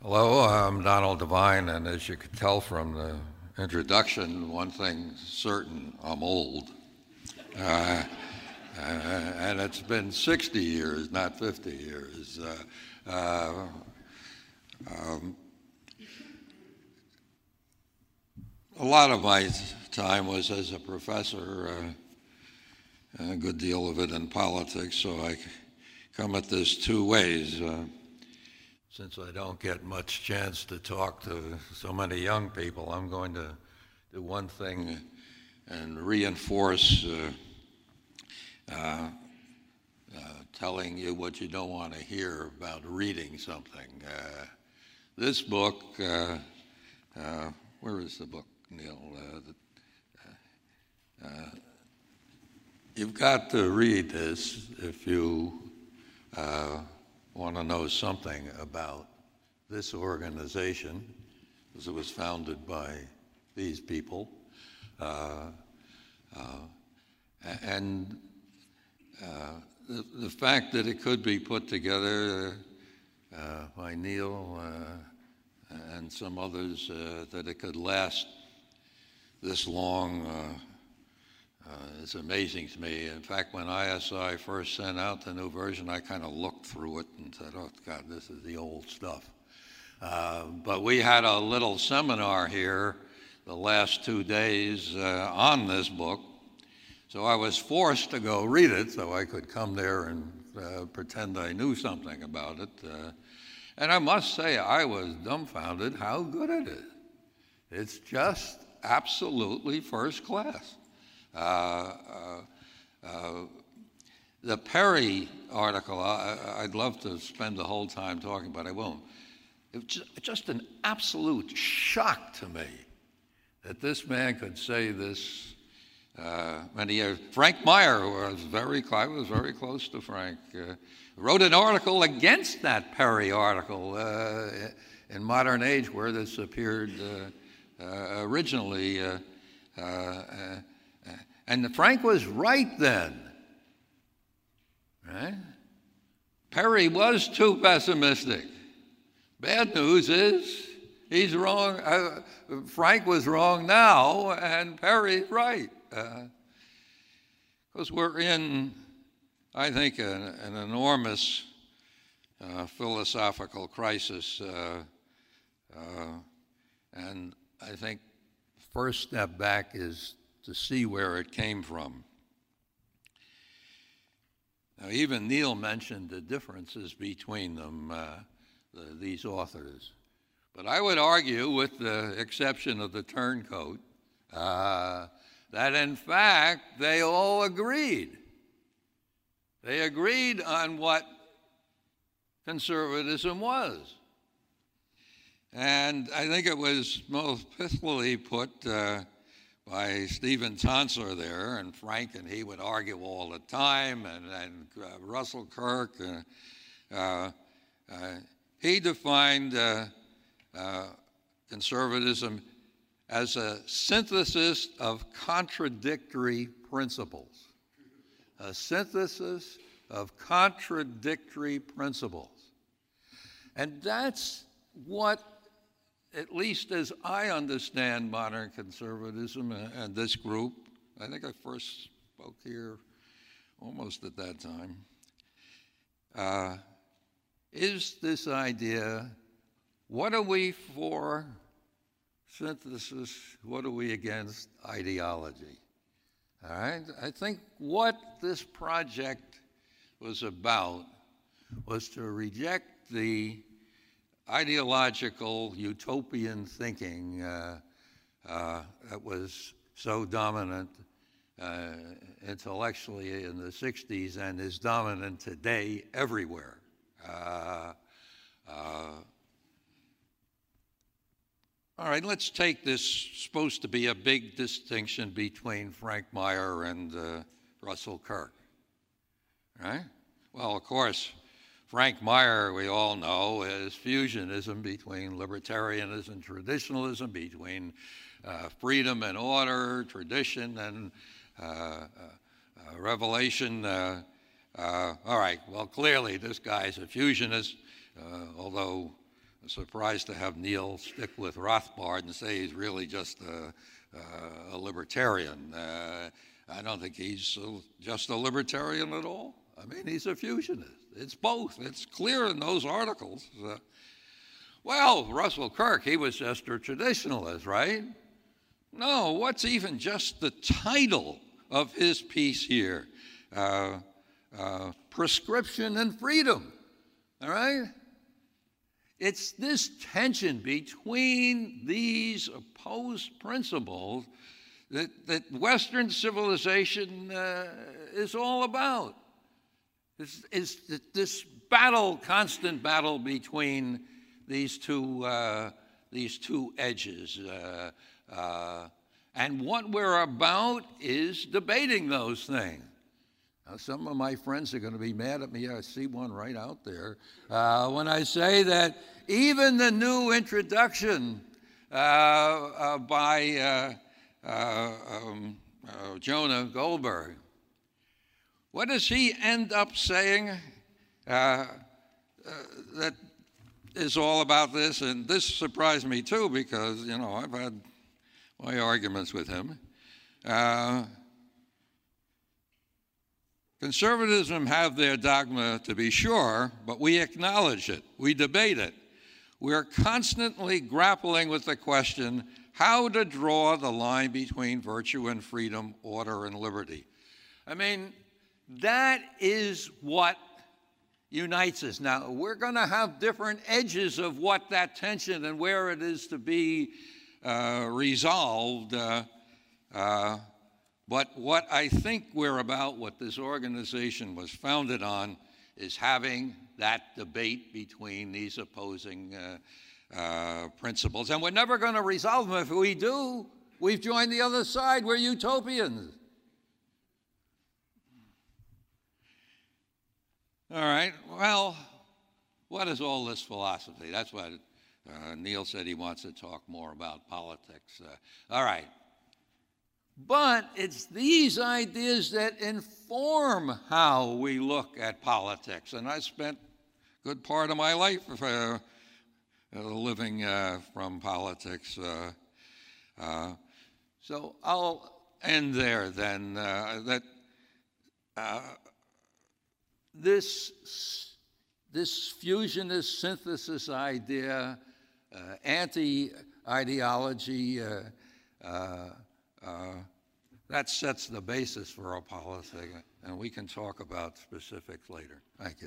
Hello, I'm Donald Devine, and as you could tell from the introduction, one thing's certain, I'm old. And it's been 60 years, not 50 years. A lot of my time was as a professor, a good deal of it in politics, so I come at this two ways. Since I don't get much chance to talk to so many young people, I'm going to do one thing and reinforce telling you what you don't want to hear about reading something. This book, where is the book, Neil? You've got to read this if you want to know something about this organization, because it was founded by these people, and the fact that it could be put together by Neil and some others, that it could last this long is amazing to me. In fact, when ISI first sent out the new version, I kind of looked through it and said, oh, God, this is the old stuff. But we had a little seminar here the last 2 days on this book, so I was forced to go read it so I could come there and pretend I knew something about it. And I must say, I was dumbfounded how good it is. It's just absolutely first class. The Perry article, I'd love to spend the whole time talking, but I won't. It's just an absolute shock to me that this man could say this many years. Frank Meyer, I was very close to Frank, wrote an article against that Perry article in Modern Age, where this appeared originally. And Frank was right then, right? Perry was too pessimistic. Bad news is he's wrong. Frank was wrong now, and Perry's right. Because we're in, I think, an enormous philosophical crisis. And I think the first step back is to see where it came from. Now, even Neil mentioned the differences between them, these authors. But I would argue, with the exception of the turncoat, that in fact they all agreed. They agreed on what conservatism was. And I think it was most pithily put by Stephen Tonsor there, and Frank and he would argue all the time, and Russell Kirk. He defined conservatism as a synthesis of contradictory principles. A synthesis of contradictory principles. And that's what, at least as I understand modern conservatism and this group, I think I first spoke here almost at that time, is this idea, what are we for? Synthesis, what are we against? Ideology. All right? I think what this project was about was to reject the ideological utopian thinking that was so dominant intellectually in the 60s and is dominant today everywhere. All right, let's take this supposed to be a big distinction between Frank Meyer and Russell Kirk. Right? Well, of course, Frank Meyer, we all know, is fusionism between libertarianism and traditionalism, between freedom and order, tradition and revelation. All right, well, clearly this guy's a fusionist, although surprised to have Neil stick with Rothbard and say he's really just a libertarian. I don't think he's just a libertarian at all. I mean, he's a fusionist. It's both. It's clear in those articles. Well, Russell Kirk, he was just a traditionalist, right? No, what's even just the title of his piece here? Prescription and freedom, all right? It's this tension between these opposed principles that Western civilization is all about. Is this battle, constant battle between these two edges. And what we're about is debating those things. Now, some of my friends are going to be mad at me. I see one right out there. When I say that even the new introduction by Jonah Goldberg, what does he end up saying that is all about this? And this surprised me too, because, you know, I've had my arguments with him. Conservatism have their dogma, to be sure, but we acknowledge it. We debate it. We're constantly grappling with the question how to draw the line between virtue and freedom, order and liberty. I mean, that is what unites us. Now, we're going to have different edges of what that tension and where it is to be resolved. But what I think we're about, what this organization was founded on, is having that debate between these opposing principles. And we're never going to resolve them. If we do, we've joined the other side. We're utopians. All right, well, what is all this philosophy? That's what Neil said he wants to talk more about politics. All right. But it's these ideas that inform how we look at politics. And I spent a good part of my life living from politics. So I'll end there then. This fusionist synthesis idea, anti-ideology, that sets the basis for our policy, and we can talk about specifics later. Thank you.